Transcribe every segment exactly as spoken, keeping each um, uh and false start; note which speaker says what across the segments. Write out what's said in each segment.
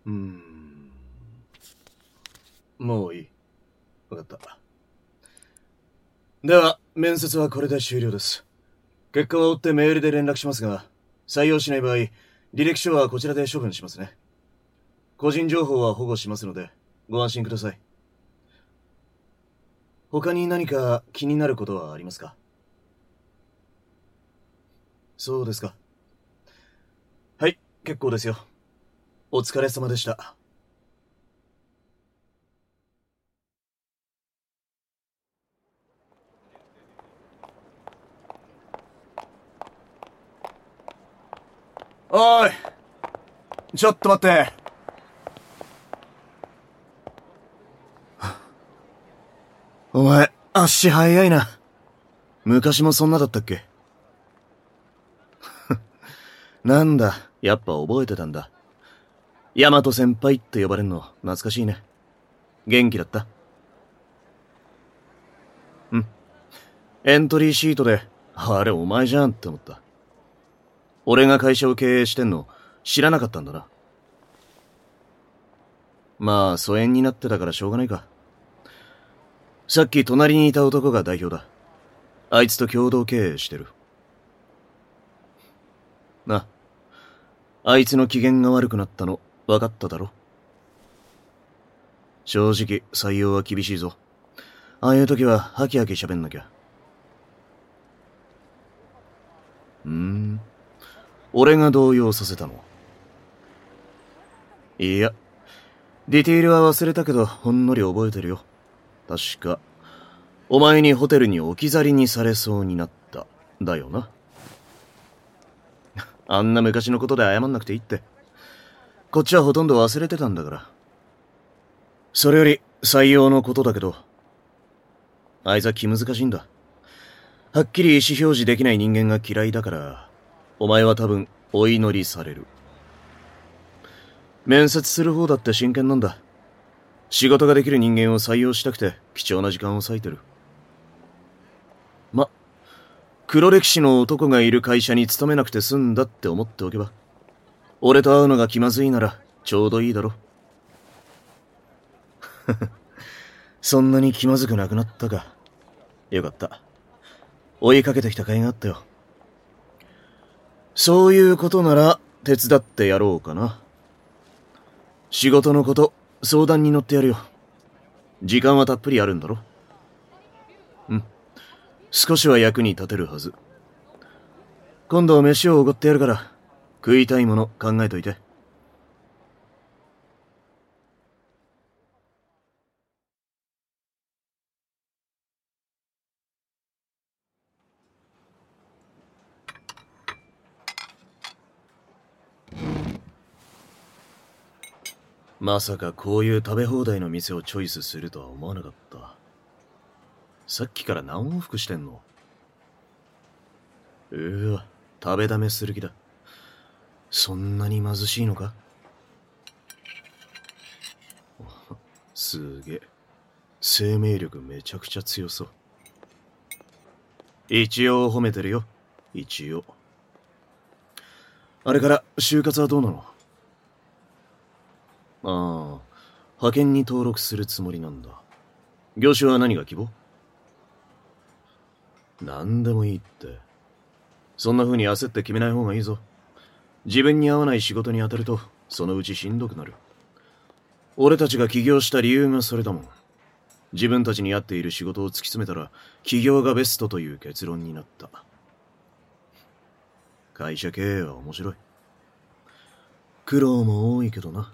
Speaker 1: うーん。もういい。わかった。では、面接はこれで終了です。結果は追ってメールで連絡しますが、採用しない場合、履歴書はこちらで処分しますね。個人情報は保護しますので、ご安心ください。他に何か気になることはありますか？そうですか。はい、結構ですよ。お疲れ様でした。おーい、ちょっと待って。お前、足早いな。昔もそんなだったっけ？なんだ、やっぱ覚えてたんだ。ヤマト先輩って呼ばれんの懐かしいね。元気だった？うん。エントリーシートで、あれお前じゃんって思った。俺が会社を経営してんの知らなかったんだな。まあ、疎遠になってたからしょうがないか。さっき隣にいた男が代表だ。あいつと共同経営してる。な、あいつの機嫌が悪くなったの分かっただろ？正直、採用は厳しいぞ。ああいう時は、ハキハキ喋んなきゃ。うーん。俺が動揺させたの？いや、ディティールは忘れたけど、ほんのり覚えてるよ。確か、お前にホテルに置き去りにされそうになった。だよな。あんな昔のことで謝んなくていいって。こっちはほとんど忘れてたんだから。それより、採用のことだけど、あいつは気難しいんだ。はっきり意思表示できない人間が嫌いだから、お前は多分、お祈りされる。面接する方だって真剣なんだ。仕事ができる人間を採用したくて、貴重な時間を割いてる。ま、黒歴史の男がいる会社に勤めなくて済んだって思っておけば、俺と会うのが気まずいなら、ちょうどいいだろ。そんなに気まずくなくなったか。よかった。追いかけてきた甲斐があったよ。そういうことなら、手伝ってやろうかな。仕事のこと、相談に乗ってやるよ。時間はたっぷりあるんだろ？うん。少しは役に立てるはず。今度飯をおごってやるから、食いたいもの考えといて。まさかこういう食べ放題の店をチョイスするとは思わなかった。さっきから何往復してんの？うーわ、食べだめする気だ。そんなに貧しいのか？すげえ。生命力めちゃくちゃ強そう。一応褒めてるよ。一応。あれから就活はどうなの？ああ、派遣に登録するつもりなんだ。業種は何が希望？何でもいいって。そんな風に焦って決めない方がいいぞ。自分に合わない仕事に当たると、そのうちしんどくなる。俺たちが起業した理由がそれだもん。自分たちに合っている仕事を突き詰めたら、起業がベストという結論になった。会社経営は面白い。苦労も多いけどな。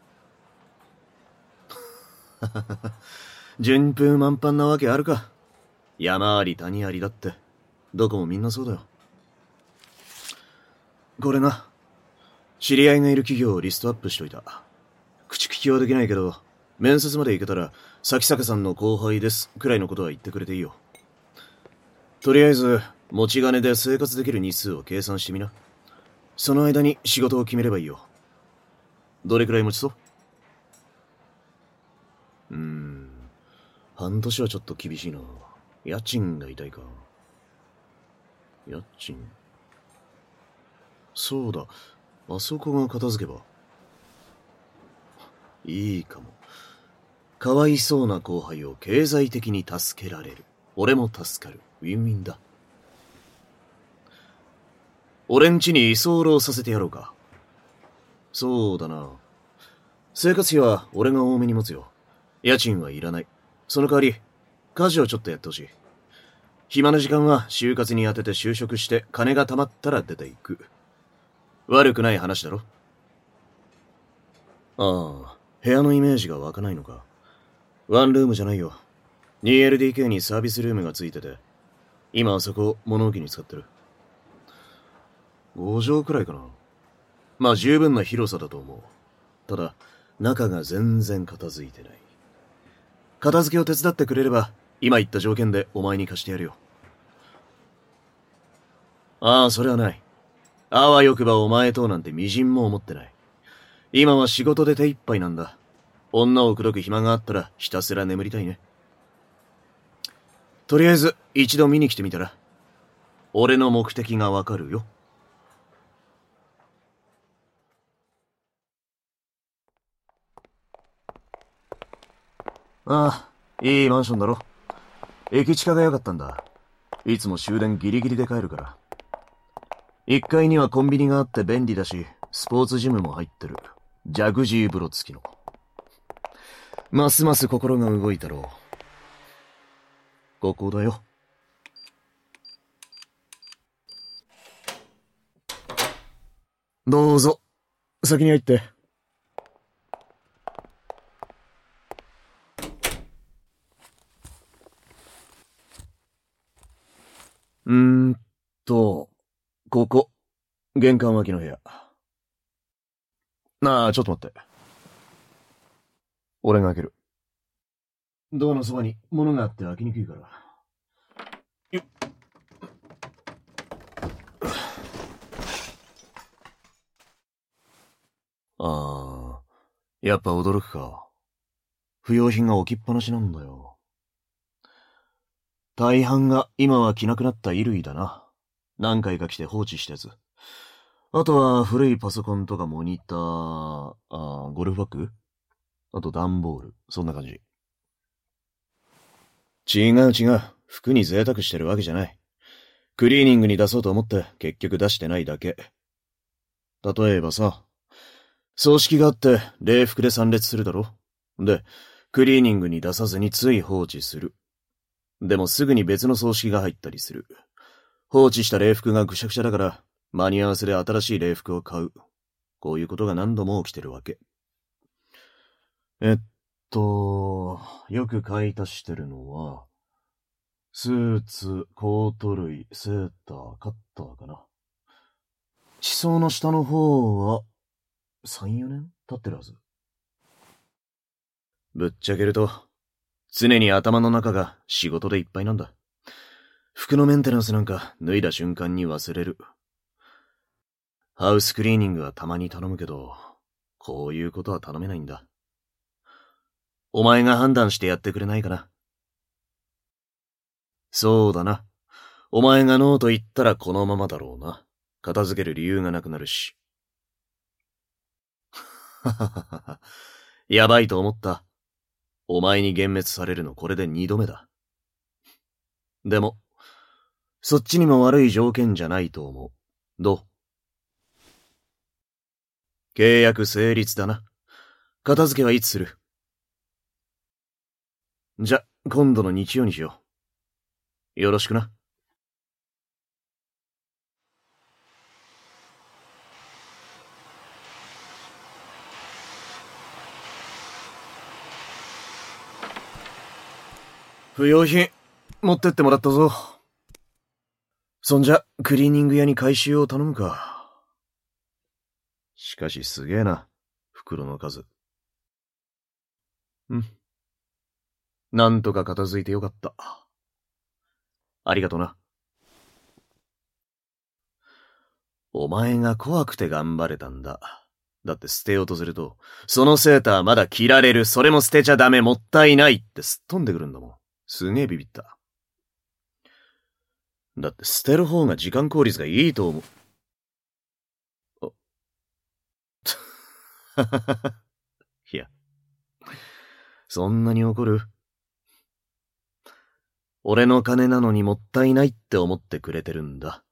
Speaker 1: 順風満帆なわけあるか。山あり谷ありだって、どこもみんなそうだよ。これな、知り合いがいる企業をリストアップしといた。口利きはできないけど、面接まで行けたら、咲坂さんの後輩ですくらいのことは言ってくれていいよ。とりあえず、持ち金で生活できる日数を計算してみな。その間に仕事を決めればいいよ。どれくらい持ちそう？うーん、半年はちょっと厳しいな。家賃が痛いか。家賃。そうだ、あそこが片付けば。 いいかも。かわいそうな後輩を経済的に助けられる。俺も助かる。ウィンウィンだ。俺ん家に居候させてやろうか。そうだな。生活費は俺が多めに持つよ。家賃はいらない。その代わり、家事をちょっとやってほしい。暇な時間は就活に当てて就職して金が貯まったら出ていく。悪くない話だろ。ああ、部屋のイメージが湧かないのか。ワンルームじゃないよ。ツーエルディーケー にサービスルームがついてて、今はそこを物置に使ってる。ご畳くらいかな。まあ十分な広さだと思う。ただ、中が全然片付いてない。片付けを手伝ってくれれば、今言った条件でお前に貸してやるよ。ああ、それはない。あわよくばお前となんて微塵も思ってない。今は仕事で手一杯なんだ。女を口説く暇があったらひたすら眠りたいね。とりあえず一度見に来てみたら。俺の目的がわかるよ。ああ、いいマンションだろ。駅近が良かったんだ。いつも終電ギリギリで帰るから。いっかいにはコンビニがあって便利だし、スポーツジムも入ってる。ジャグジー風呂付きの。ますます心が動いたろう。ここだよ。どうぞ、先に入って。うーんと、ここ、玄関脇の部屋。なあ、ちょっと待って。俺が開ける。ドアのそばに物があって開きにくいから。よっ。ああ、やっぱ驚くか。不要品が置きっぱなしなんだよ。大半が今は着なくなった衣類だな。何回か着て放置したやつ。あとは古いパソコンとかモニター、あゴルフバッグ、あと段ボール、そんな感じ。違う違う。服に贅沢してるわけじゃない。クリーニングに出そうと思って結局出してないだけ。例えばさ、葬式があって礼服で参列するだろ。で、クリーニングに出さずについ放置する。でもすぐに別の葬式が入ったりする。放置した礼服がぐしゃぐしゃだから、間に合わせで新しい礼服を買う。こういうことが何度も起きてるわけ。えっと、よく買い足してるのは、スーツ、コート類、セーター、カッターかな。地層の下の方は、さん、よねん経ってるはず。ぶっちゃけると、常に頭の中が仕事でいっぱいなんだ。服のメンテナンスなんか脱いだ瞬間に忘れる。ハウスクリーニングはたまに頼むけど、こういうことは頼めないんだ。お前が判断してやってくれないかな。そうだな。お前がノーと言ったらこのままだろうな。片付ける理由がなくなるし。はははは。やばいと思った。お前に幻滅されるのこれで二度目だ。でも、そっちにも悪い条件じゃないと思う。どう？契約成立だな。片付けはいつする？じゃ、今度の日曜にしよう。よろしくな。不要品、持ってってもらったぞ。そんじゃ、クリーニング屋に回収を頼むか。しかしすげえな、袋の数。ん。なんとか片付いてよかった。ありがとな。お前が怖くて頑張れたんだ。だって捨てようとすると、そのセーターまだ着られる、それも捨てちゃダメ、もったいないってすっ飛んでくるんだもん。すげえビビった。だって捨てる方が時間効率がいいと思う。あははは。いや、 そんなに怒る？俺の金なのにもったいないって思ってくれてるんだ。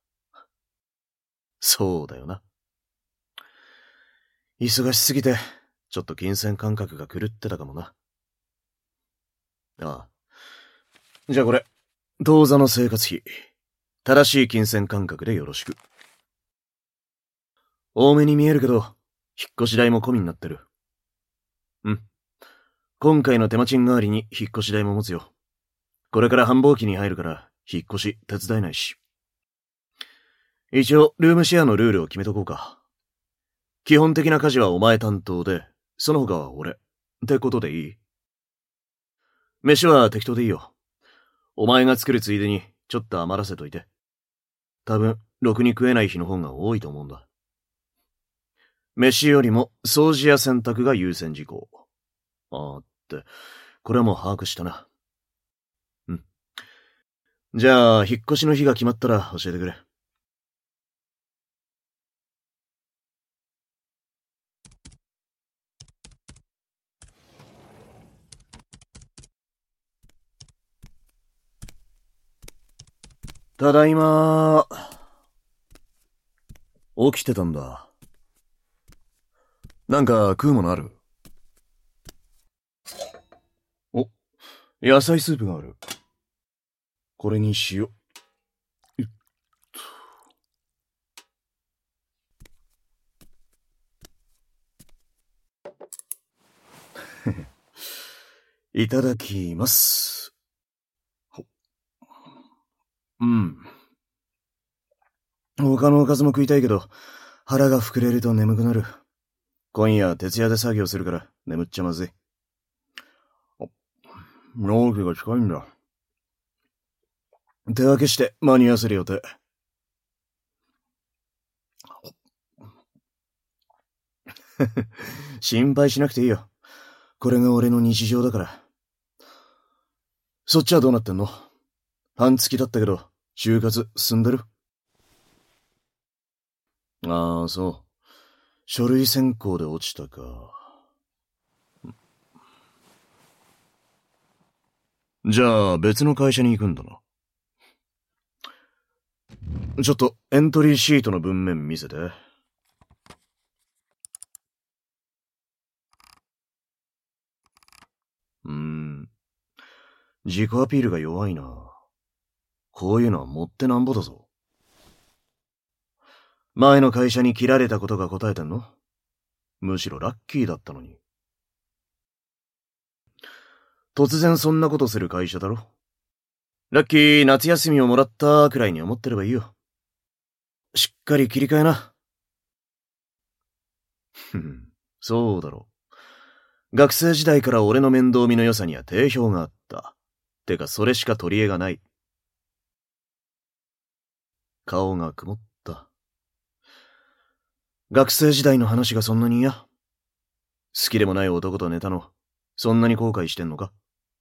Speaker 1: そうだよな。忙しすぎて、ちょっと金銭感覚が狂ってたかもな。ああ。じゃあこれ、当座の生活費。正しい金銭感覚でよろしく。多めに見えるけど、引っ越し代も込みになってる。うん。今回の手間賃代わりに引っ越し代も持つよ。これから繁忙期に入るから、引っ越し手伝えないし。一応、ルームシェアのルールを決めとこうか。基本的な家事はお前担当で、その他は俺。ってことでいい？飯は適当でいいよ。お前が作るついでに、ちょっと余らせといて。多分、ろくに食えない日の方が多いと思うんだ。飯よりも、掃除や洗濯が優先事項。あーって、これはもう把握したな。うん。じゃあ、引っ越しの日が決まったら教えてくれ。ただいまー。起きてたんだ。なんか食うものある？お、野菜スープがある。これに塩。いっと。いただきます。うん。他のおかずも食いたいけど、腹が膨れると眠くなる。今夜徹夜で作業するから眠っちゃまずい。納期が近いんだ。手分けして間に合わせる予定。心配しなくていいよ。これが俺の日常だから。そっちはどうなってんの？半月経ったけど、就活進んでる？ああ、そう。書類選考で落ちたか。じゃあ別の会社に行くんだな。ちょっとエントリーシートの文面見せて。うーん。自己アピールが弱いな。こういうのはもってなんぼだぞ。前の会社に切られたことが答えてんの？むしろラッキーだったのに。突然そんなことする会社だろ？ラッキー夏休みをもらったくらいに思ってればいいよ。しっかり切り替えな。ふん、そうだろう。学生時代から俺の面倒見の良さには定評があった。てかそれしか取り柄がない。顔が曇った。学生時代の話がそんなに嫌？好きでもない男と寝たの、そんなに後悔してんのか？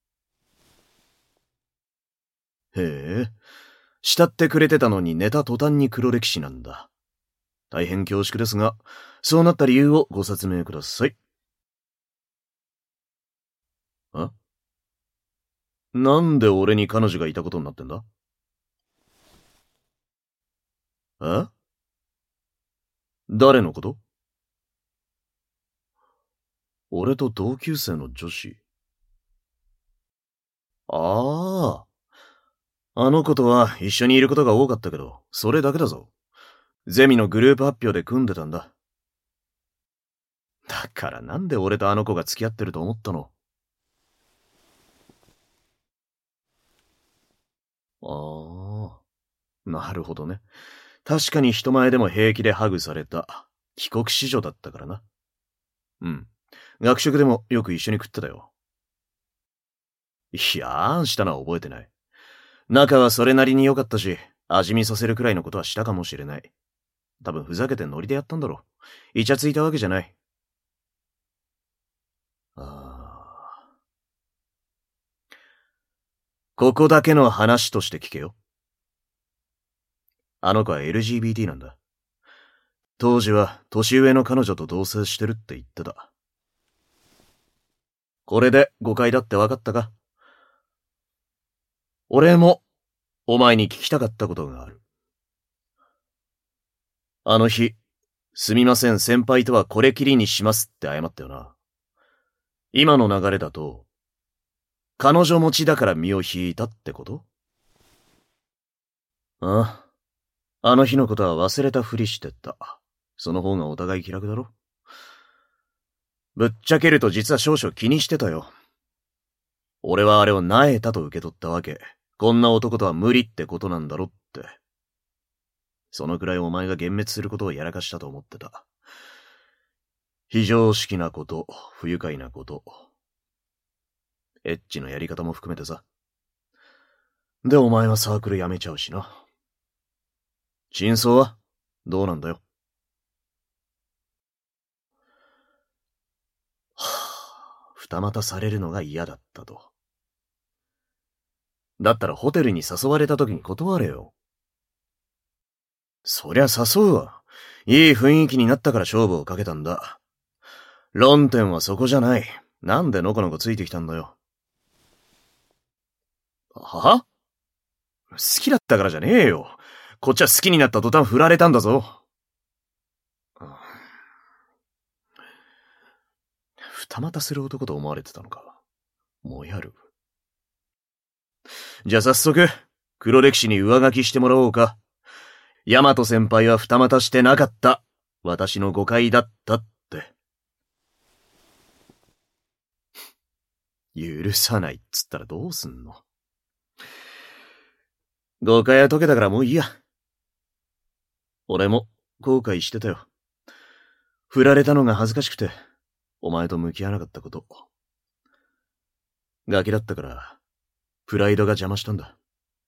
Speaker 1: へえ、慕ってくれてたのに寝た途端に黒歴史なんだ。大変恐縮ですが、そうなった理由をご説明ください。あ？なんで俺に彼女がいたことになってんだ？え？誰のこと？俺と同級生の女子。ああ。あの子とは一緒にいることが多かったけど、それだけだぞ。ゼミのグループ発表で組んでたんだ。だからなんで俺とあの子が付き合ってると思ったの？ああ。なるほどね。確かに人前でも平気でハグされた。帰国子女だったからな。うん。学食でもよく一緒に食ってたよ。いやあんしたのは覚えてない。仲はそれなりに良かったし、味見させるくらいのことはしたかもしれない。多分ふざけてノリでやったんだろう。イチャついたわけじゃない。ああ。ここだけの話として聞けよ。あの子は エルジービーティー なんだ。当時は年上の彼女と同棲してるって言ってた。 これで誤解だって分かったか？俺も、お前に聞きたかったことがある。あの日、すみません、先輩とはこれきりにしますって謝ったよな。今の流れだと、彼女持ちだから身を引いたってこと？ああ。あの日のことは忘れたふりしてた。その方がお互い気楽だろ？ぶっちゃけると実は少々気にしてたよ。俺はあれをなえたと受け取ったわけ。こんな男とは無理ってことなんだろって。そのくらいお前が幻滅することをやらかしたと思ってた。非常識なこと、不愉快なこと。エッチのやり方も含めてさ。で、お前はサークル辞めちゃうしな。真相はどうなんだよ。はぁ、二股されるのが嫌だったと。だったらホテルに誘われた時に断れよ。そりゃ誘うわ。いい雰囲気になったから勝負をかけたんだ。論点はそこじゃない。なんでのこのこついてきたんだよ。は？好きだったからじゃねえよ。こっちは好きになった途端振られたんだぞ。二股する男と思われてたのか。もやる。じゃあ早速、黒歴史に上書きしてもらおうか。ヤマト先輩は二股してなかった。私の誤解だったって。許さないっつったらどうすんの？誤解は解けたからもういいや。俺も後悔してたよ。振られたのが恥ずかしくて、お前と向き合わなかったこと。ガキだったから、プライドが邪魔したんだ。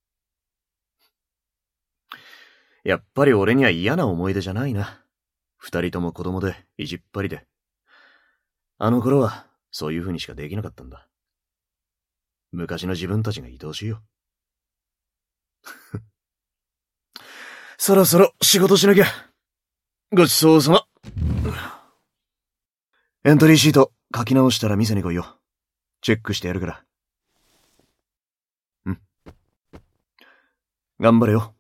Speaker 1: やっぱり俺には嫌な思い出じゃないな。二人とも子供で、意地っ張りで。あの頃は、そういう風にしかできなかったんだ。昔の自分たちが愛おしいよ。そろそろ仕事しなきゃ。ごちそうさま。エントリーシート書き直したら店に来いよ。チェックしてやるから。うん。頑張れよ。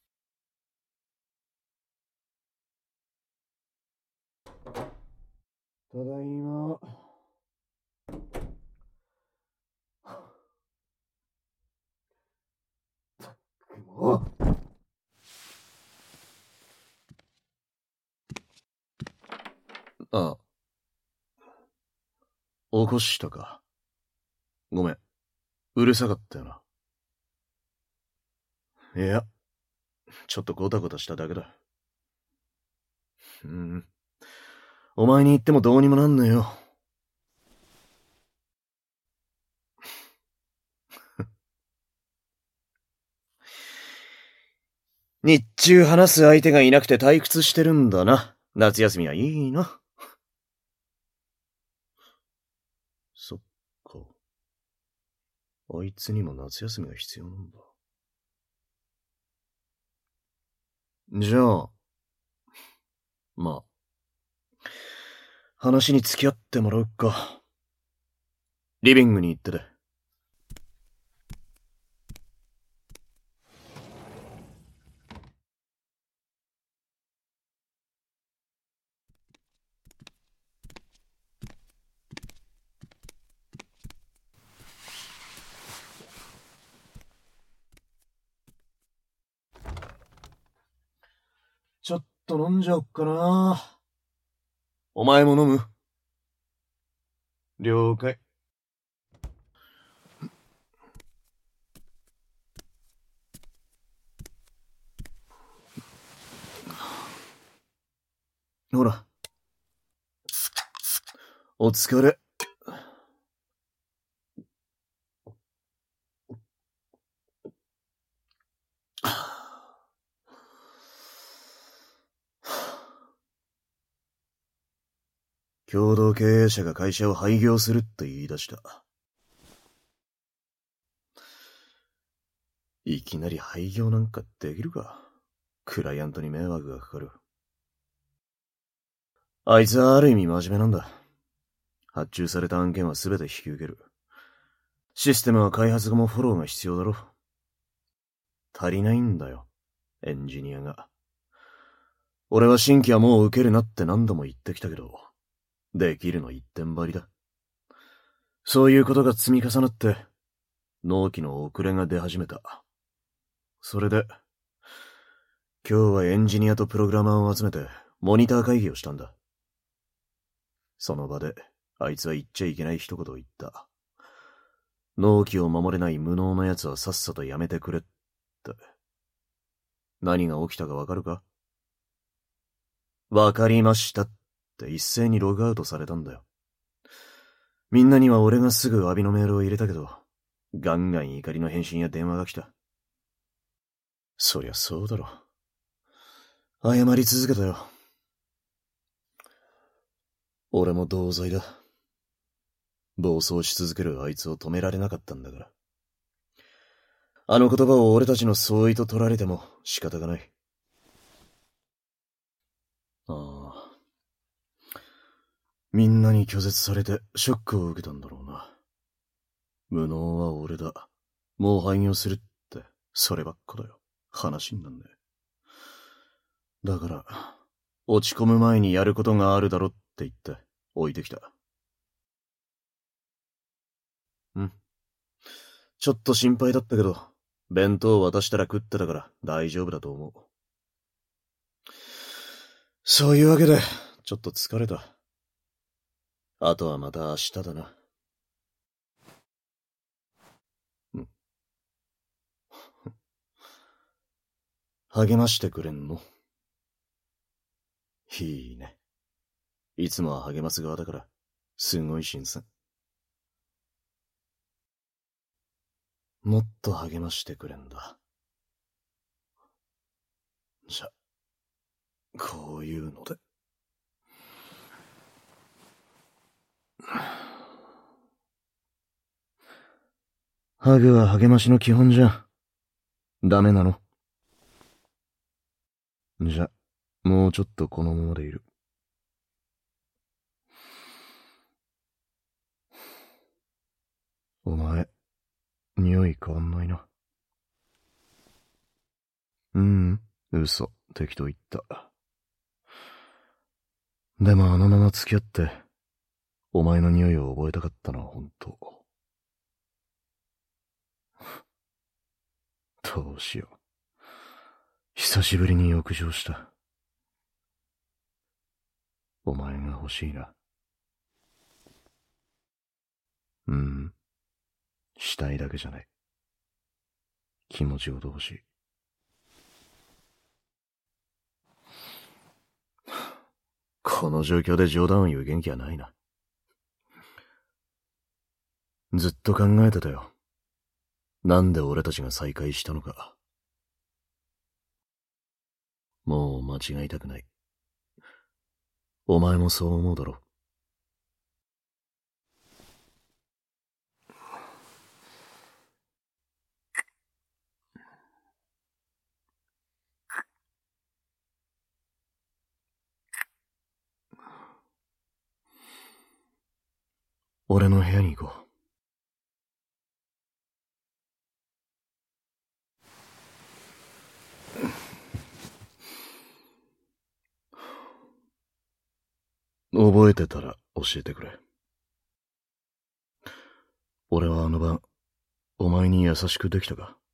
Speaker 1: ただいま。もう。ああ。起こしたか。ごめん。うるさかったよな。いや、ちょっとゴタゴタしただけだ。うん。お前に言ってもどうにもなんねえよ。日中話す相手がいなくて退屈してるんだな。夏休みはいいな。そっか。あいつにも夏休みが必要なんだ。じゃあ、まあ、話に付き合ってもらうか。リビングに行ってて。ちょっと飲んじゃおっかな。お前も飲む？了解。ほら。お疲れ。共同経営者が会社を廃業するって言い出した。いきなり廃業なんかできるか。クライアントに迷惑がかかる。あいつはある意味真面目なんだ。 発注された案件は全て引き受ける。システムは開発後もフォローが必要だろ。足りないんだよ、エンジニアが。俺は新規はもう受けるなって何度も言ってきたけど、できるの一点張りだ。そういうことが積み重なって、納期の遅れが出始めた。それで、今日はエンジニアとプログラマーを集めて、モニター会議をしたんだ。その場で、あいつは言っちゃいけない一言を言った。納期を守れない無能な奴はさっさとやめてくれって。何が起きたかわかるか？わかりましたって一斉にログアウトされたんだよ。みんなには俺がすぐ詫びのメールを入れたけど、ガンガン怒りの返信や電話が来た。そりゃそうだろ。謝り続けたよ。俺も同罪だ。暴走し続けるあいつを止められなかったんだから。あの言葉を俺たちの相違と取られても仕方がない。ああ。みんなに拒絶されてショックを受けたんだろうな。無能は俺だ。もう廃業するって、そればっかだよ。話になんねえ。だから、落ち込む前にやることがあるだろって言って置いてきた。うん。ちょっと心配だったけど、弁当渡したら食ってたから大丈夫だと思う。そういうわけで、ちょっと疲れた。あとはまた明日だな。うん。励ましてくれんの？いいね。いつもは励ます側だから、すごい新鮮。もっと励ましてくれんだ。じゃ、こういうので。ハグは励ましの基本じゃん。ダメなの？じゃ、もうちょっとこのままでいる。お前、匂い変わんないな。ううん、嘘、適当言った。でもあのまま付き合って、お前の匂いを覚えたかったのは本当。どうしよう。久しぶりに浴場した。お前が欲しいな。うん。したいだけじゃない。気持ちごと欲しい。この状況で冗談を言う元気はないな。ずっと考えてたよ。なんで俺たちが再会したのか。もう間違いたくない。お前もそう思うだろ。俺の部屋に行こう。覚えてたら教えてくれ。俺はあの晩、お前に優しくできたか？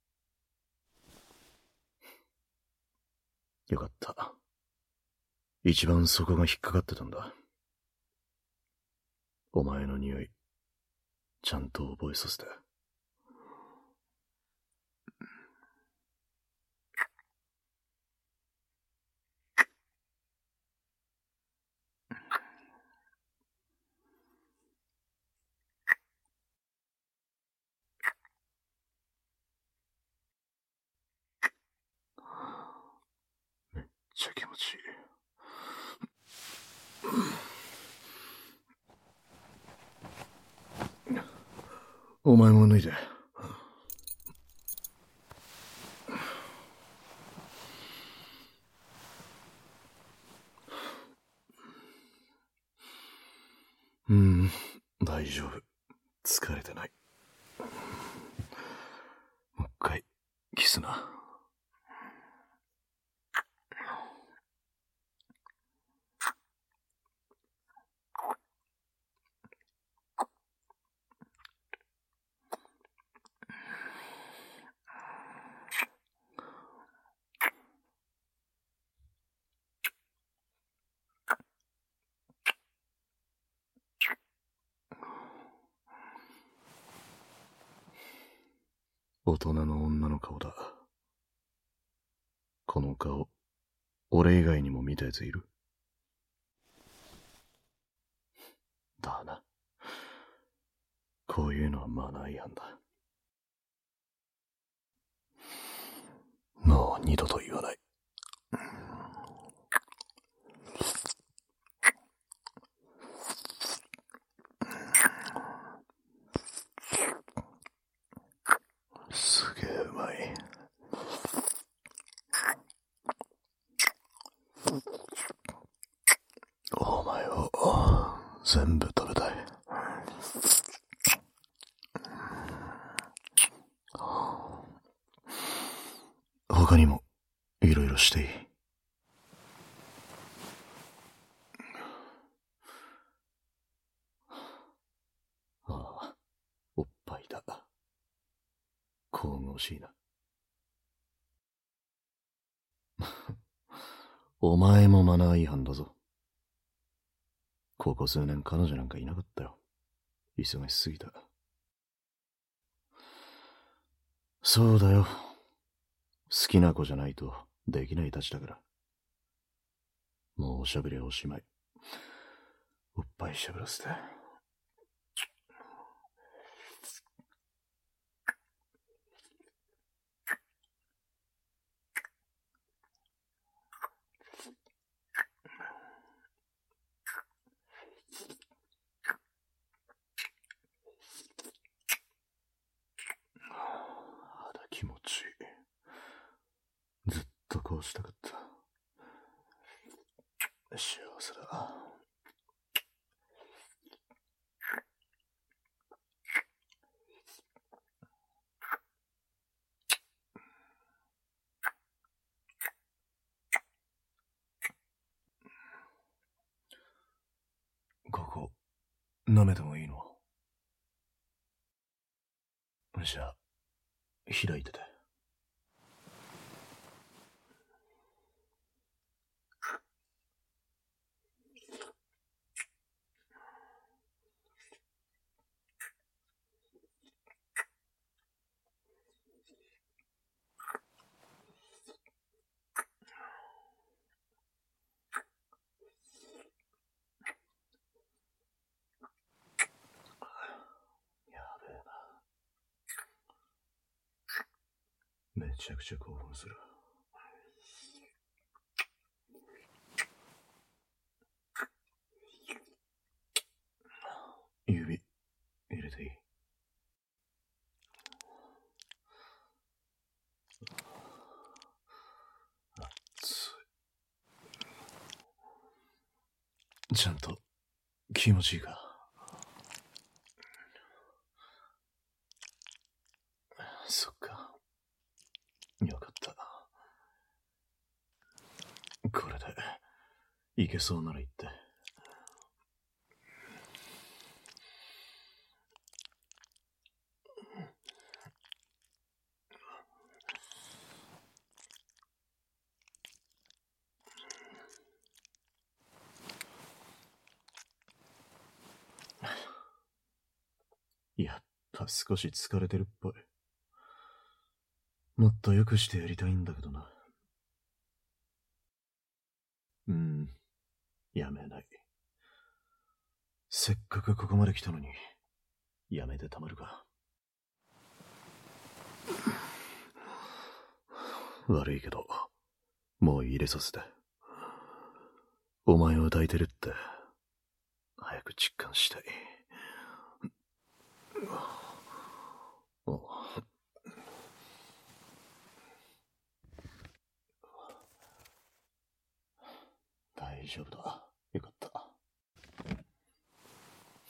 Speaker 1: よかった。一番そこが引っかかってたんだ。お前の匂い、ちゃんと覚えさせて。めっちゃ気持ちいい。お前も脱いで。 うん、大丈夫。疲れてない。もう一回、キスな。大人の女の顔だ。この顔、俺以外にも見たやついる？だな。こういうのはマナー違反だ。もう二度と言わない。すげえうまい。お前を全部食べたい。他にもいろいろしていい。ああ、おっぱいだ。神々しいな。お前もマナー違反だぞ。ここ数年彼女なんかいなかったよ。忙しすぎた。そうだよ。好きな子じゃないとできないたちだから。もうおしゃべりはおしまい。おっぱいしゃぶらせて。肌気持ちいい。ずっとこうしたかった。幸せだ。ここ、舐めてもいいの？じゃあ、開いてて。めちゃくちゃ興奮する。指入れていい？熱い。ちゃんと気持ちいいか？そっか。よかった。これでいけそうなら言って。やっぱ少し疲れてるっぽい。もっと良くしてやりたいんだけどな。うん、やめない。せっかくここまで来たのに、やめてたまるか。悪いけど、もう入れさせて。お前を抱いてるって、早く実感したい。お大丈夫だ。よかった。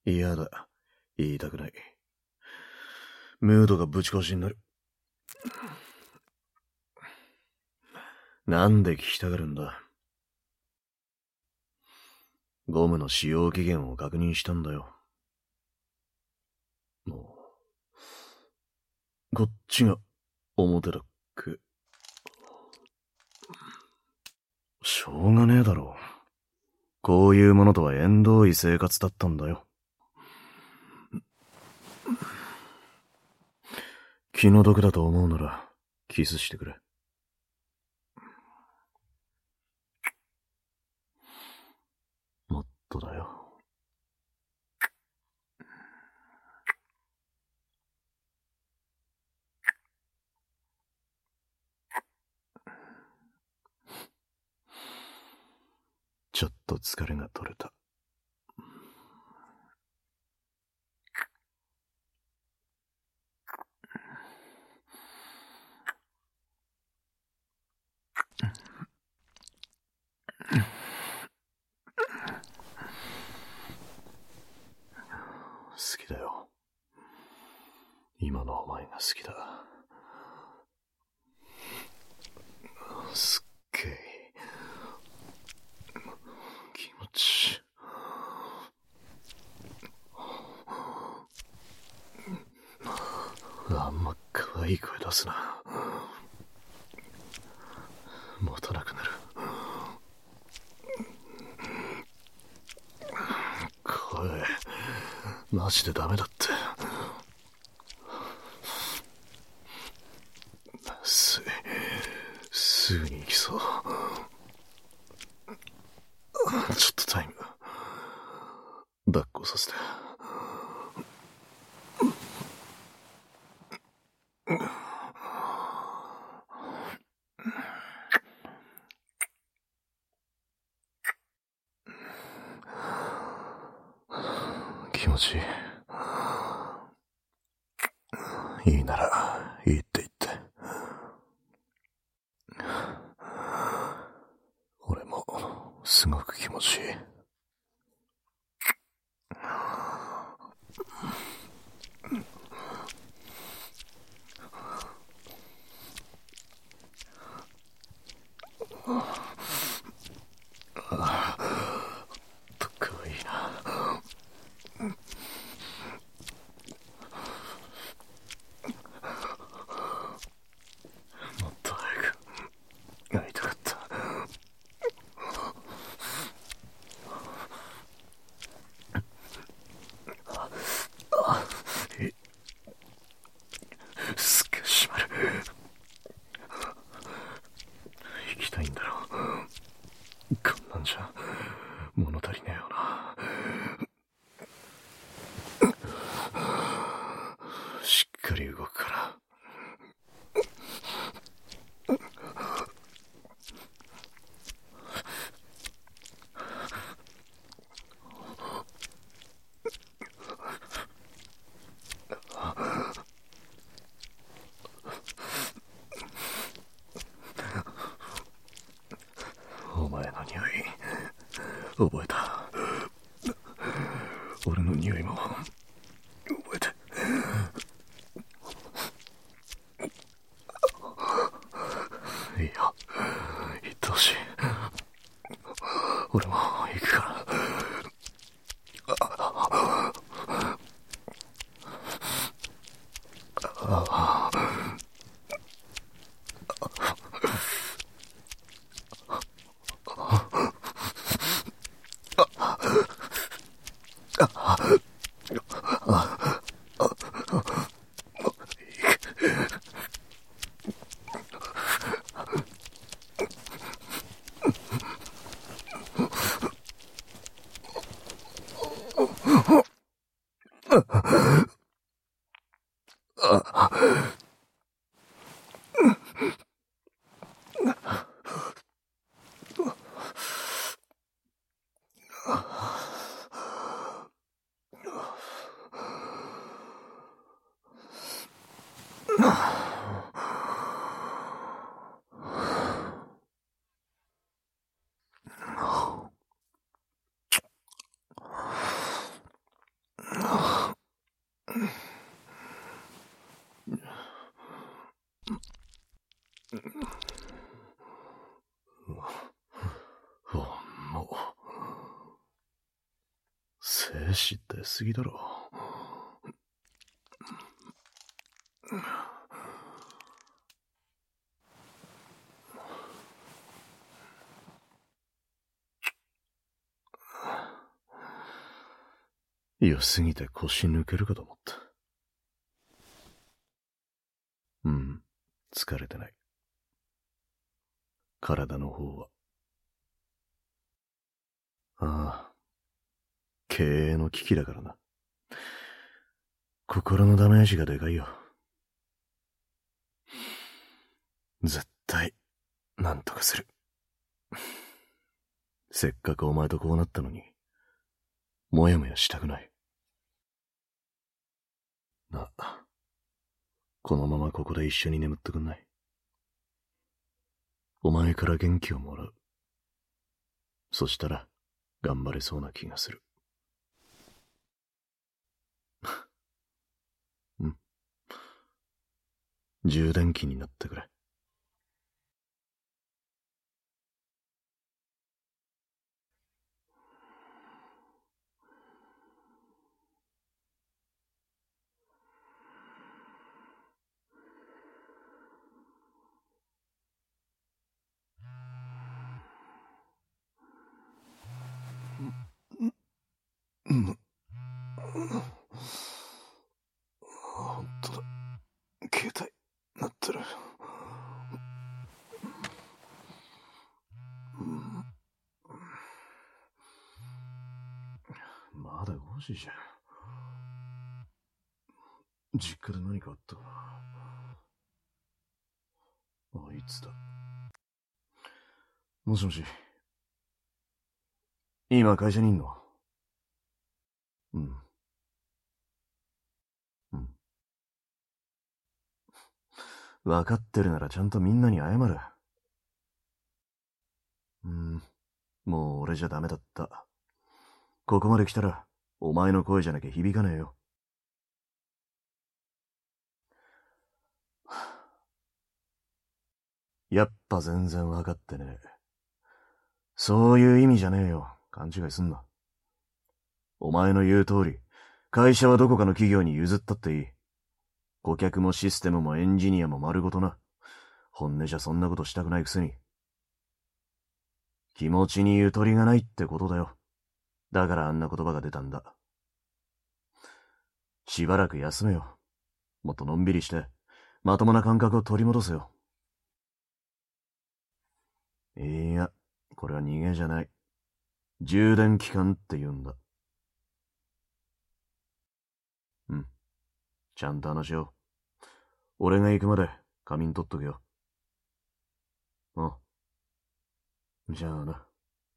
Speaker 1: 嫌だ。言いたくない。ムードがぶち壊しになる。なんで聞きたがるんだ。ゴムの使用期限を確認したんだよ。もう、こっちが表だっけ。しょうがねえだろう。こういうものとは縁遠い生活だったんだよ。気の毒だと思うなら、キスしてくれ。もっとだよ。ちょっと疲れが取れた。好きだよ。今のお前が好きだ。すっげえ気持ちあんま可愛い声出すな。持たなくなる。声マジでダメだって。すすぐに行きそう。ちょっとタイム抱っこさせて。気持ちいい。いいならいいって言って。俺もすごく気持ちいい。とかわいいな。もっと早く会いたかった。えすっげえ閉まる。行きたいんだろう。こんなんじゃ物足りねえよな。しっかり動くから。お前の匂い覚えた。俺の匂いも覚えて。いいよ、言ってほしい。俺も行くから。 もう、精子出すぎだろ。良すぎて腰抜けるかと思った。うん、疲れてない。体の方は。ああ、経営の危機だからな。心のダメージがでかいよ。絶対、なんとかする。せっかくお前とこうなったのに、もやもやしたくない。な、このままここで一緒に眠ってくんない？お前から元気をもらう。そしたら、頑張れそうな気がする。うん。充電器になってくれ。うん。ほんとだ。携帯、鳴ってる。まだごじじゃん。実家で何かあったかな。あいつだ。もしもし。今会社にいんの？うん。うん。分かってるならちゃんとみんなに謝る。うん。もう俺じゃダメだった。ここまで来たら、お前の声じゃなきゃ響かねえよ。やっぱ全然分かってねえ。そういう意味じゃねえよ。勘違いすんな。お前の言う通り、会社はどこかの企業に譲ったっていい。顧客もシステムもエンジニアも丸ごとな。本音じゃそんなことしたくないくせに。気持ちにゆとりがないってことだよ。だからあんな言葉が出たんだ。しばらく休めよ。もっとのんびりして、まともな感覚を取り戻せよ。いや、これは逃げじゃない。充電期間って言うんだ。うん。ちゃんと話しよう。俺が行くまで仮眠取っとけよ。うん。じゃあな。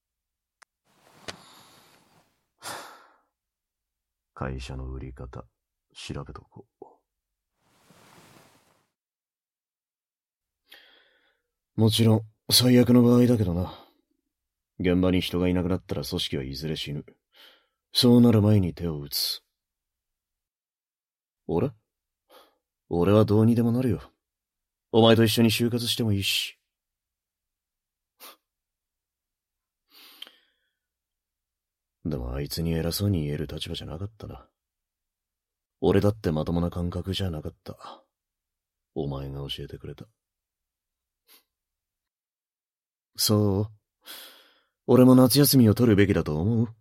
Speaker 1: 会社の売り方、調べとこう。もちろん、最悪の場合だけどな。現場に人がいなくなったら組織はいずれ死ぬ。そうなる前に手を打つ。俺？俺はどうにでもなるよ。お前と一緒に就活してもいいし。でもあいつに偉そうに言える立場じゃなかったな。俺だってまともな感覚じゃなかった。お前が教えてくれた。そう。俺も夏休みを取るべきだと思う。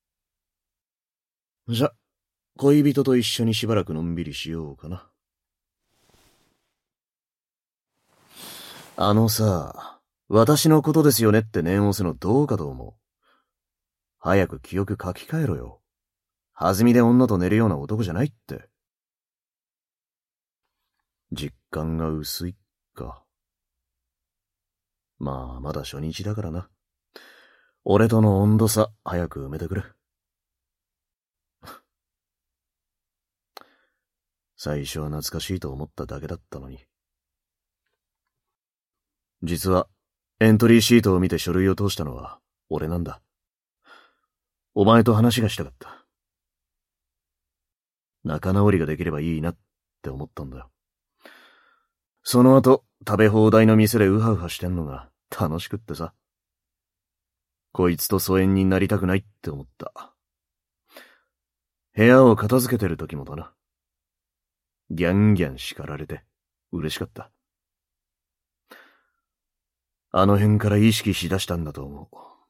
Speaker 1: じゃ、恋人と一緒にしばらくのんびりしようかな。あのさ、私のことですよねって念を押すのどうかと思う。早く記憶書き換えろよ。弾みで女と寝るような男じゃないって。実感が薄いか。まあ、まだ初日だからな。俺との温度差、早く埋めてくれ。最初は懐かしいと思っただけだったのに。実は、エントリーシートを見て書類を通したのは、俺なんだ。お前と話がしたかった。 仲直りができればいいなって思ったんだよ。その後、食べ放題の店でウハウハしてんのが楽しくってさ。こいつと疎遠になりたくないって思った。部屋を片付けてる時もだな。ギャンギャン叱られて嬉しかった。あの辺から意識しだしたんだと思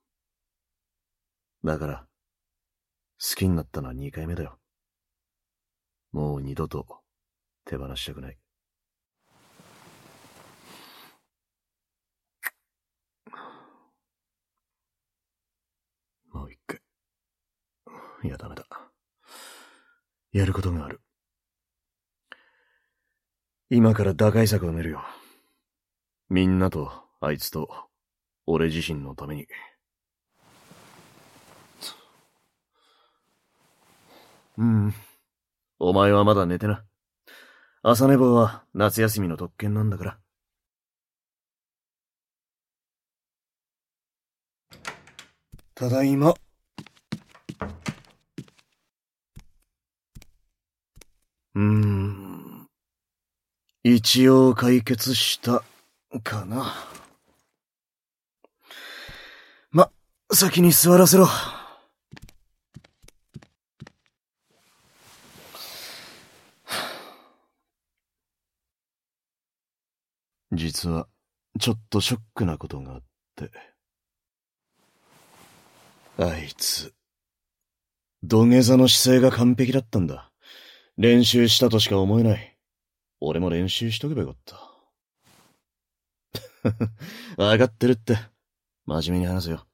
Speaker 1: う。だから、好きになったのは二回目だよ。もう二度と手放したくない。もう一回。いや、ダメだ。やることがある。今から打開策を練るよ。みんなと、あいつと、俺自身のために。うん。お前はまだ寝てな。朝寝坊は夏休みの特権なんだから。ただいま。うーん。一応解決したかな。ま、先に座らせろ。実は、ちょっとショックなことがあって。あいつ、土下座の姿勢が完璧だったんだ。練習したとしか思えない。俺も練習しとけばよかった。わかってるって。真面目に話すよ。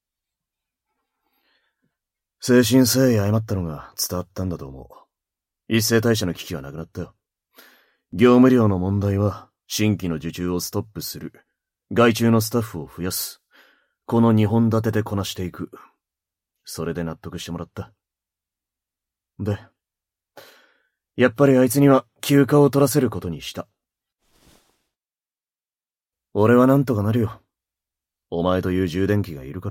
Speaker 1: 精神誠意謝ったのが伝わったんだと思う。一斉退社の危機はなくなったよ。業務量の問題は、新規の受注をストップする。外注のスタッフを増やす。この二本立てでこなしていく。それで納得してもらった。で、やっぱりあいつには休暇を取らせることにした。俺はなんとかなるよ。お前という充電器がいるから。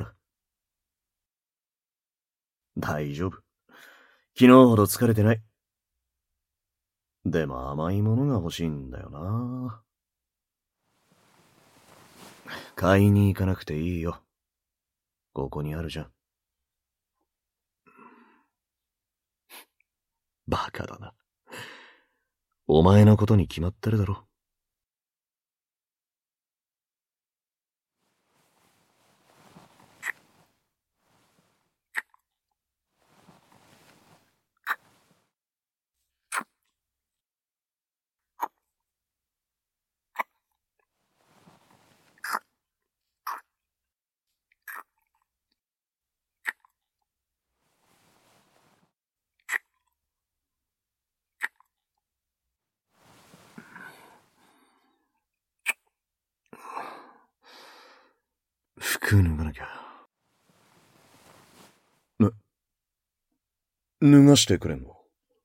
Speaker 1: 大丈夫。昨日ほど疲れてない。でも甘いものが欲しいんだよな。買いに行かなくていいよ。ここにあるじゃん。バカだな。お前のことに決まってるだろ。服脱がなきゃ。な、脱がしてくれんの？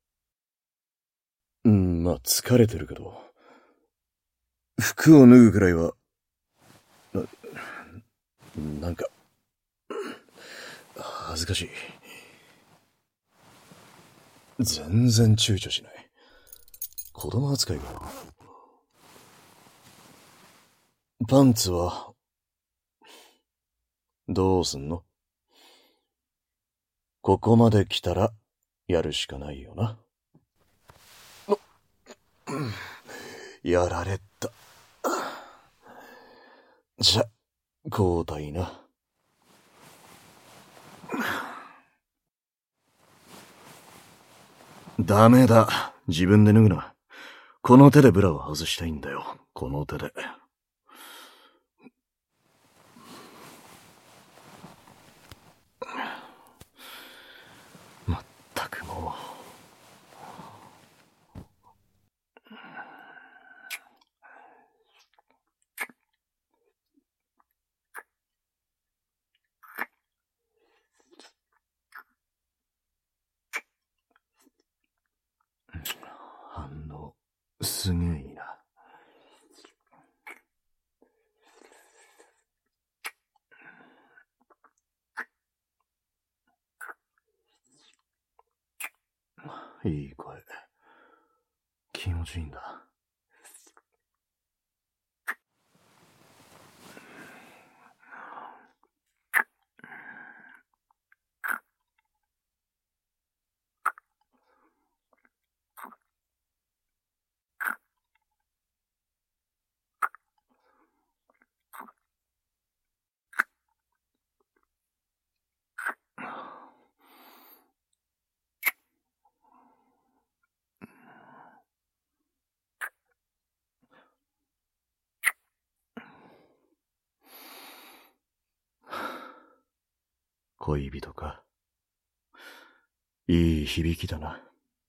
Speaker 1: うん、まあ疲れてるけど。服を脱ぐくらいは、な、なんか、恥ずかしい。全然躊躇しない。子供扱いかよ。パンツは、どうすんの？ここまで来たら、やるしかないよな。やられた。じゃ、交代な。ダメだ。自分で脱ぐな。この手でブラを外したいんだよ。この手で。まったくもう。反応、すげえいいな。 いい声。気持ちいいんだ。恋人か。いい響きだな。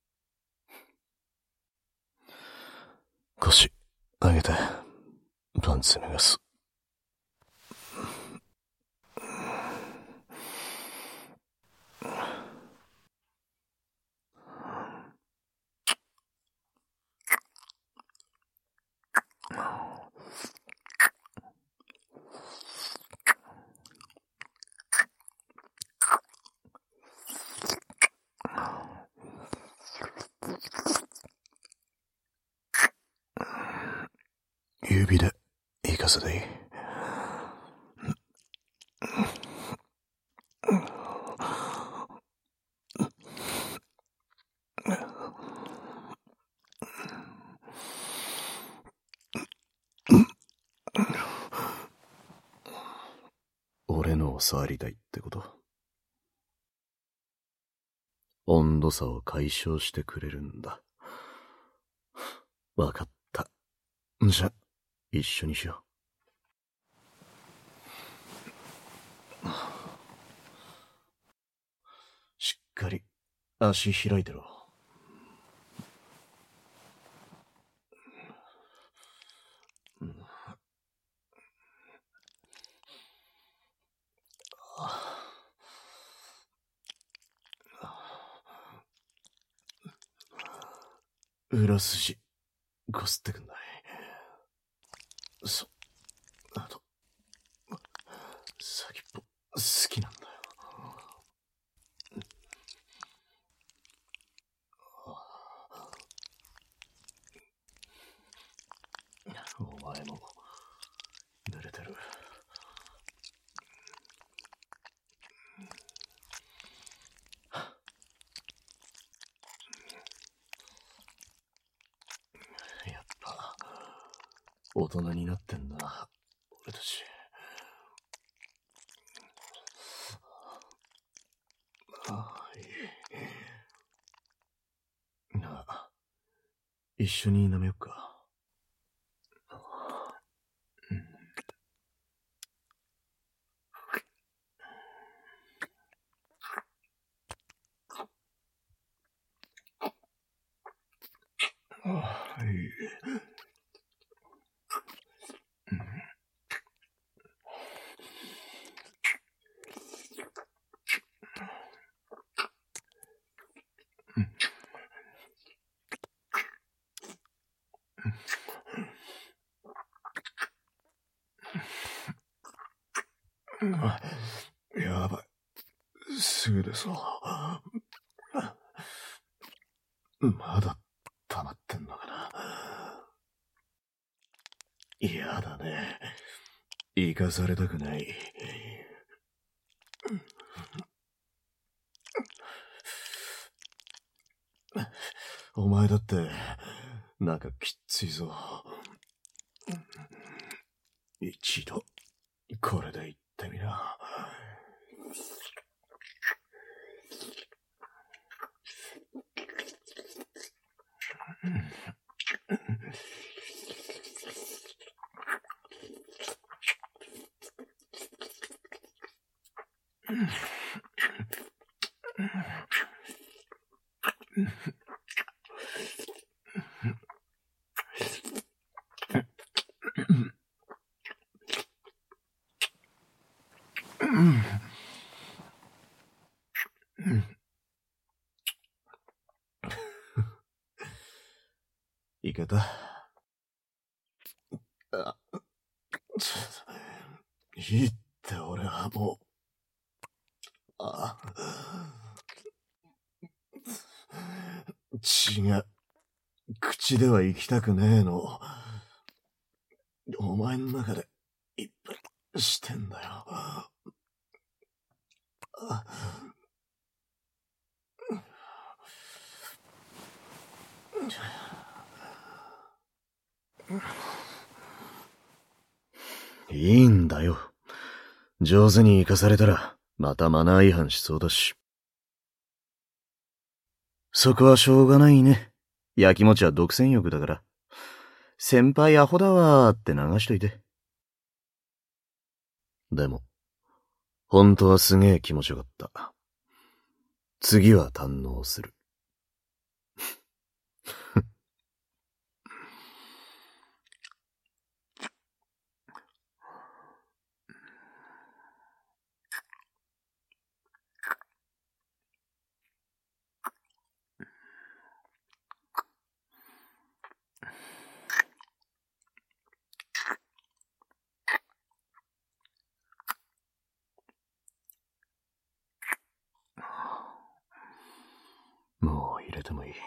Speaker 1: 腰、上げて、パンツ脱がす。指で行かせていい。俺のを触りたいってこと？温度差を解消してくれるんだ。わかった。じゃ、一緒にしよう。しっかり足開いてろ。裏筋、こすってくんない。そ、あと、先っぽ、好きなんだよ。お前も、濡れてる。やっぱ、大人になってんな、俺たち。ああ、いい。なあ、一緒に舐めよっか。ああ、いい。やばい。すぐですわ。まだ溜まってんのかな。嫌だね。生かされたくない。お前だって、なんかきっついぞ。一度、これで言ってみな。いけた。あ、いいって俺はもう。あ、 血が、口では行きたくねえの。お前の中で、いっぱいしてんだよ。いいんだよ。上手に生かされたら、またマナー違反しそうだし。そこはしょうがないね。やきもちは独占欲だから。先輩アホだわーって流しといて。でも、本当はすげえ気持ちよかった。次は堪能する。もう入れてもいい。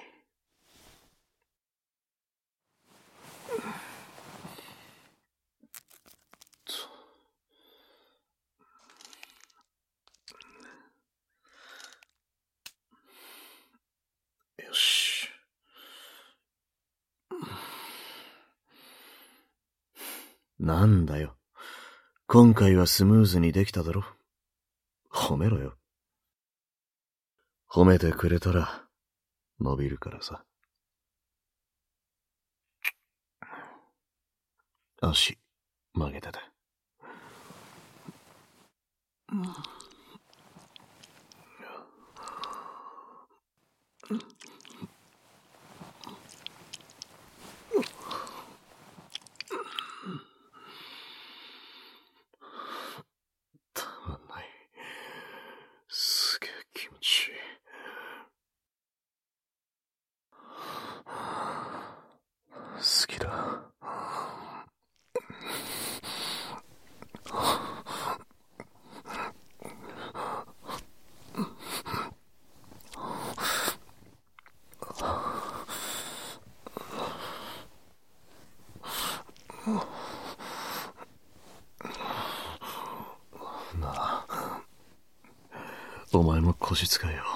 Speaker 1: よし。なんだよ。今回はスムーズにできただろ。褒めろよ。褒めてくれたら、伸びるからさ。足、曲げてて。たまんない。すげえ気持ちいい。好きだ。なあ、お前も腰使えよ。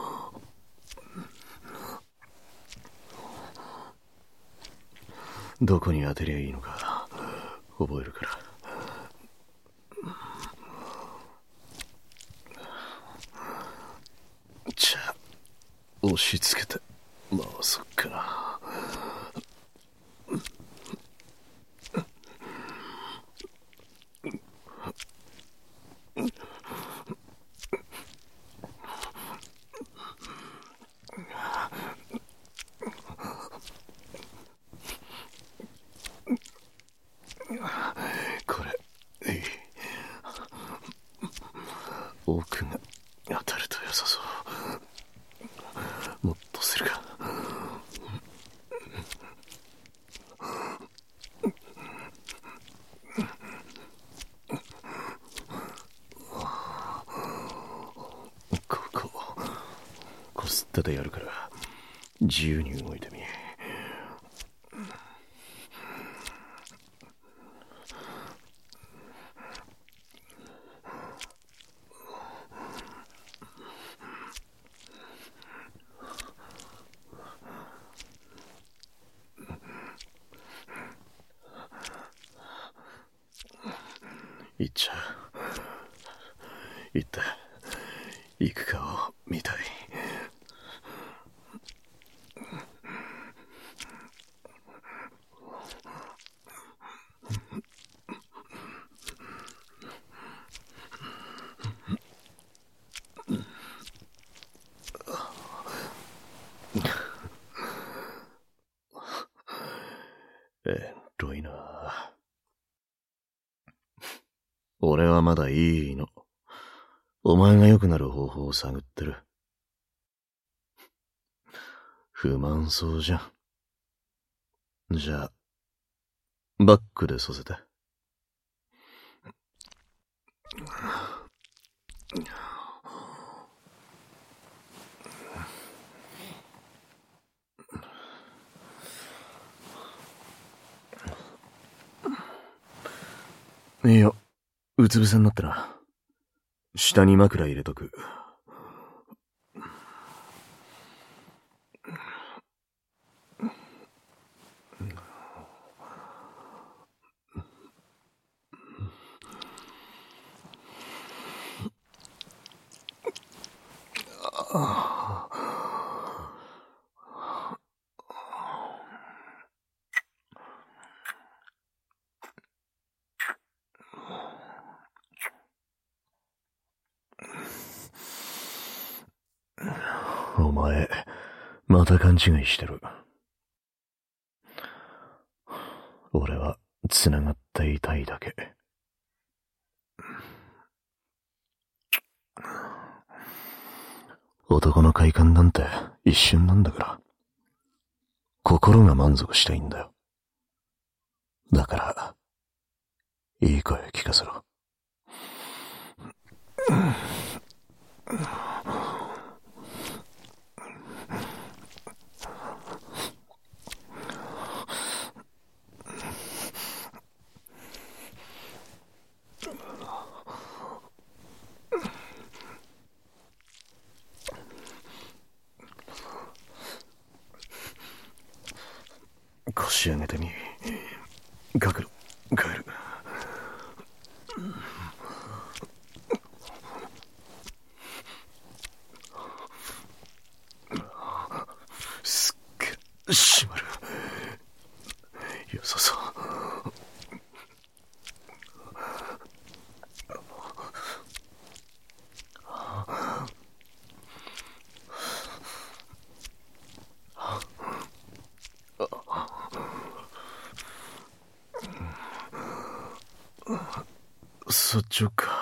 Speaker 1: どこに当てりゃいいのか覚えるから。じゃあ押し付けて回そっかな。これいい。奥が当たると良さそう。もっとするか。こここすっててやるから自由に動いてみ。行っちゃう。行って行くかを見たい。えっといな。俺はまだいいの。お前が良くなる方法を探ってる。不満そうじゃん。じゃあ、バックでさせて。 いや、うつ伏せになってな。下に枕入れとく。お前、また勘違いしてる。俺は繋がっていたいだけ。男の快感なんて一瞬なんだから。心が満足したいんだよ。だから、いい声聞かせろ。腰上げてみ。角度変える。すっげえ締まる。良さそう。そっちか。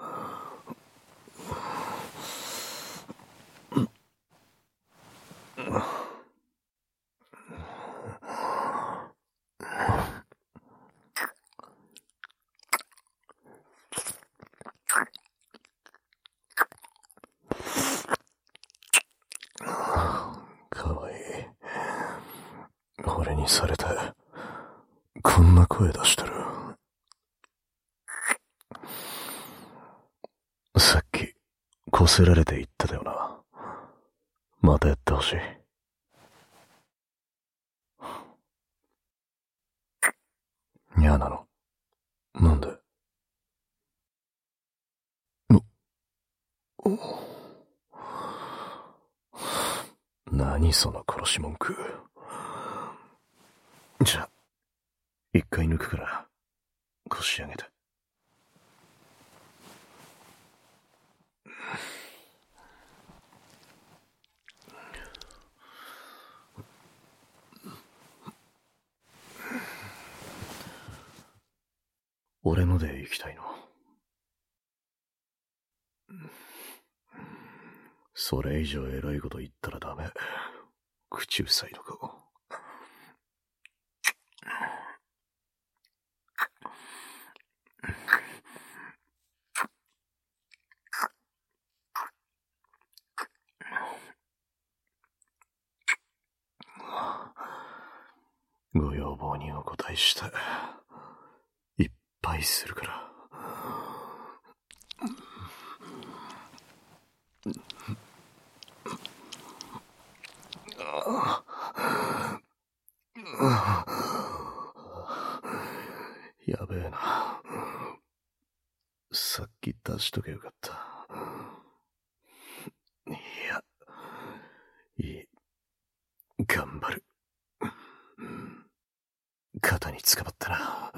Speaker 1: かわいい。俺にされてこんな声出してる。さっきこすられて言っただよな。またやってほしい。嫌なの？なんで？お、何その殺し文句。じゃあ、一回抜くから腰上げて。俺ので行きたいの？それ以上偉いこと言ったらダメ。口うさいのか。ご要望にお答えして、いっぱいするから。やべえな。さっき出しとけよかった。いや、いい。頑張る。肩につかまったな。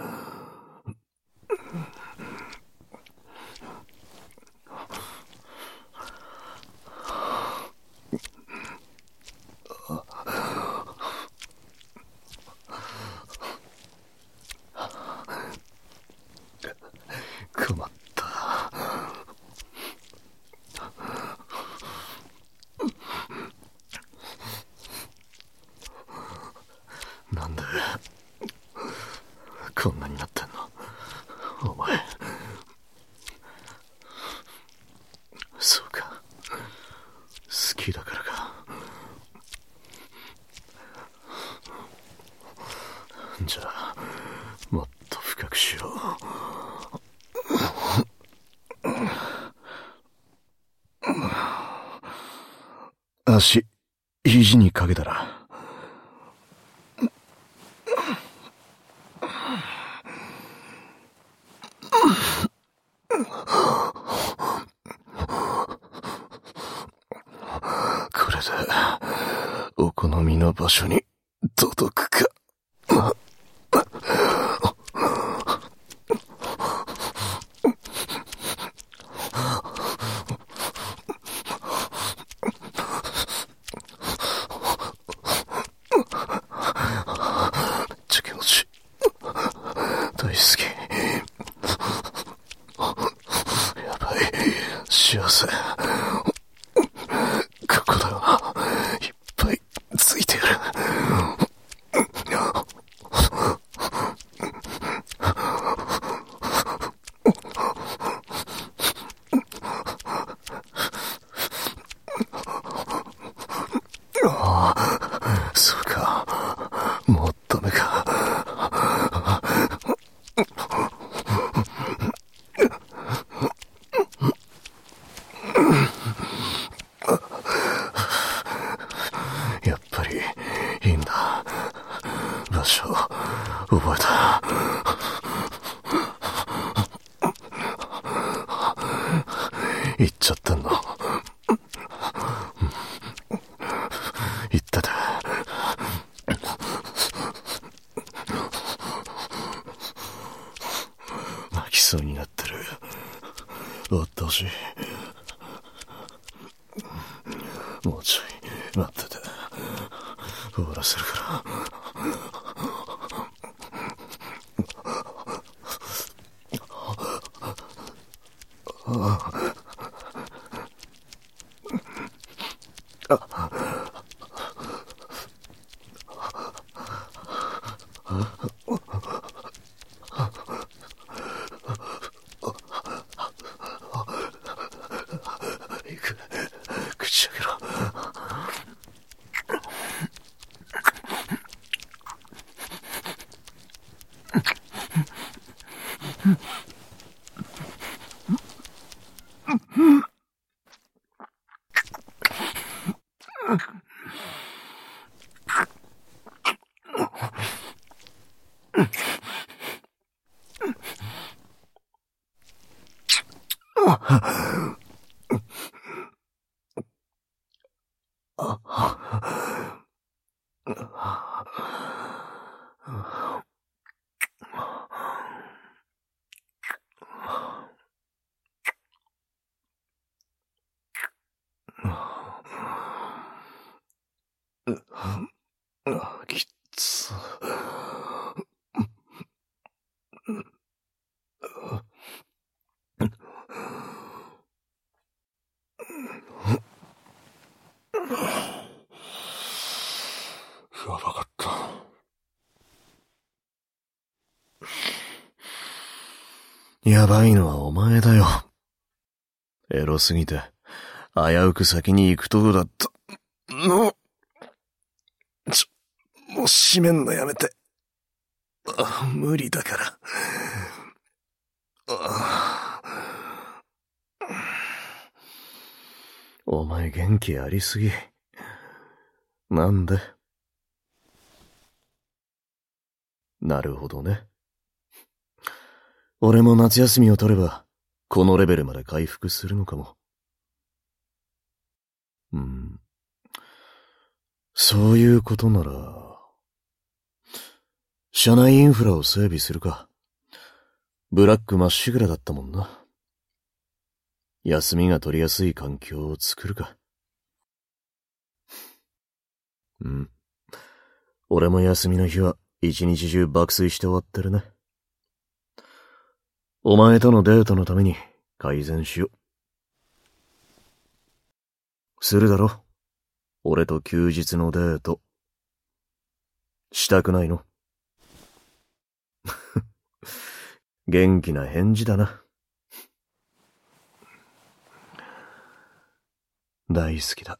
Speaker 1: 困った。なんでこんなになった？ 足、肘にかけたら。これで、お好みの場所に届くか。チョキ持ち、大好き。やばい、幸せ。ここだよな。いっぱいついてやる。ああ、そうか。もうダメか。やっぱりいいんだ。場所覚えた。行っちゃったの。行ったで。泣きそうになってる。終わってほしい。もうちょい待ってて。終わらせるから。行く。口開けろ。きっつ。やばかった。やばいのはお前だよ。エロすぎて、危うく先に行くとこだった。の、ちょ、もう閉めんのやめて。あ、無理だから。あ、お前元気ありすぎ。なんで？なるほどね。俺も夏休みを取れば、このレベルまで回復するのかも。うん。そういうことなら、社内インフラを整備するか。ブラックまっしぐらだったもんな。休みが取りやすい環境を作るか。うん。俺も休みの日は一日中爆睡して終わってるね。お前とのデートのために改善しよう。するだろ？俺と休日のデート。したくないの？元気な返事だな。大好きだ。